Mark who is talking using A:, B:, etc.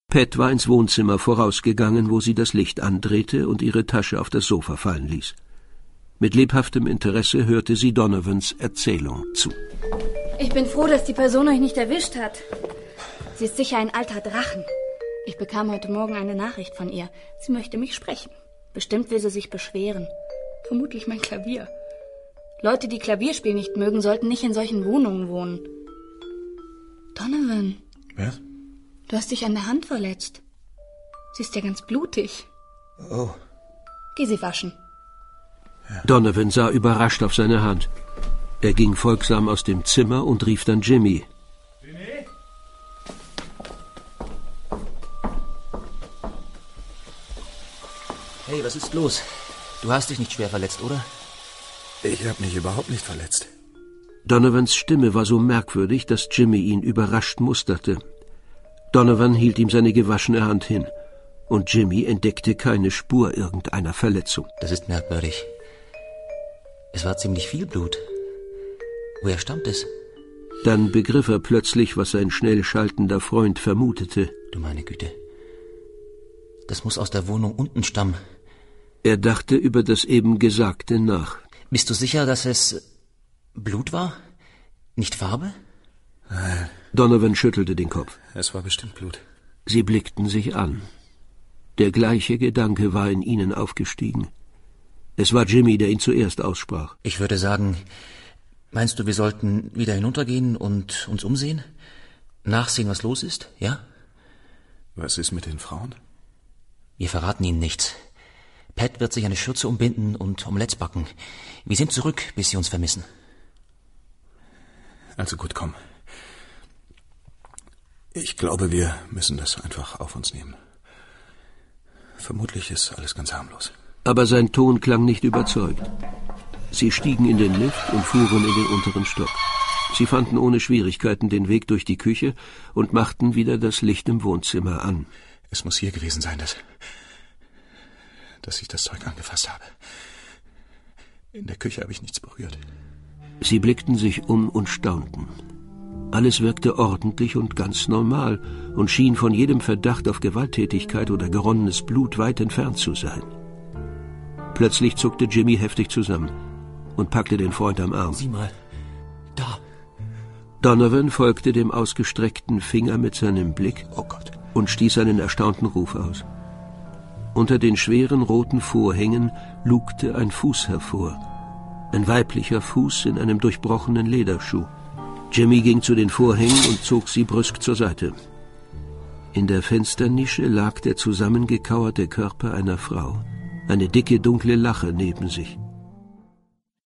A: Pat war ins Wohnzimmer vorausgegangen, wo sie das Licht andrehte und ihre Tasche auf das Sofa fallen ließ. Mit lebhaftem Interesse hörte sie Donovans Erzählung zu.
B: Ich bin froh, dass die Person euch nicht erwischt hat. Sie ist sicher ein alter Drachen. Ich bekam heute Morgen eine Nachricht von ihr. Sie möchte mich sprechen. Bestimmt will sie sich beschweren. Vermutlich mein Klavier. Leute, die Klavierspiel nicht mögen, sollten nicht in solchen Wohnungen wohnen. Donovan.
C: Was?
B: Du hast dich an der Hand verletzt. Sie ist ja ganz blutig.
C: Oh.
B: Geh sie waschen.
A: Ja. Donovan sah überrascht auf seine Hand. Er ging folgsam aus dem Zimmer und rief dann Jimmy.
D: Jimmy?
E: Hey, was ist los? Du hast dich nicht schwer verletzt, oder?
C: Ich habe mich überhaupt nicht verletzt.
A: Donovans Stimme war so merkwürdig, dass Jimmy ihn überrascht musterte. Donovan hielt ihm seine gewaschene Hand hin, und Jimmy entdeckte keine Spur irgendeiner Verletzung.
E: Das ist merkwürdig. Es war ziemlich viel Blut. Woher stammt es?
A: Dann begriff er plötzlich, was sein schnell schaltender Freund vermutete.
E: Du meine Güte. Das muss aus der Wohnung unten stammen.
A: Er dachte über das eben Gesagte nach.
E: Bist du sicher, dass es Blut war? Nicht Farbe?
C: Nein.
A: Donovan schüttelte den Kopf.
C: Es war bestimmt Blut.
A: Sie blickten sich an. Der gleiche Gedanke war in ihnen aufgestiegen. Es war Jimmy, der ihn zuerst aussprach.
E: Ich würde sagen, meinst du, wir sollten wieder hinuntergehen und uns umsehen? Nachsehen, was los ist, ja?
C: Was ist mit den Frauen?
E: Wir verraten ihnen nichts. Pat wird sich eine Schürze umbinden und Omelettes backen. Wir sind zurück, bis sie uns vermissen.
C: Also gut, komm. Ich glaube, wir müssen das einfach auf uns nehmen. Vermutlich ist alles ganz harmlos.
A: Aber sein Ton klang nicht überzeugt. Sie stiegen in den Lift und fuhren in den unteren Stock. Sie fanden ohne Schwierigkeiten den Weg durch die Küche und machten wieder das Licht im Wohnzimmer an.
C: Es muss hier gewesen sein, dass ich das Zeug angefasst habe. In der Küche habe ich nichts berührt.
A: Sie blickten sich um und staunten. Alles wirkte ordentlich und ganz normal und schien von jedem Verdacht auf Gewalttätigkeit oder geronnenes Blut weit entfernt zu sein. Plötzlich zuckte Jimmy heftig zusammen und packte den Freund am Arm.
E: Sieh mal, da.
A: Donovan folgte dem ausgestreckten Finger mit seinem Blick
C: Oh Gott.
A: Und stieß einen erstaunten Ruf aus. Unter den schweren roten Vorhängen lugte ein Fuß hervor. Ein weiblicher Fuß in einem durchbrochenen Lederschuh. Jimmy ging zu den Vorhängen und zog sie brüsk zur Seite. In der Fensternische lag der zusammengekauerte Körper einer Frau. Eine dicke, dunkle Lache neben sich.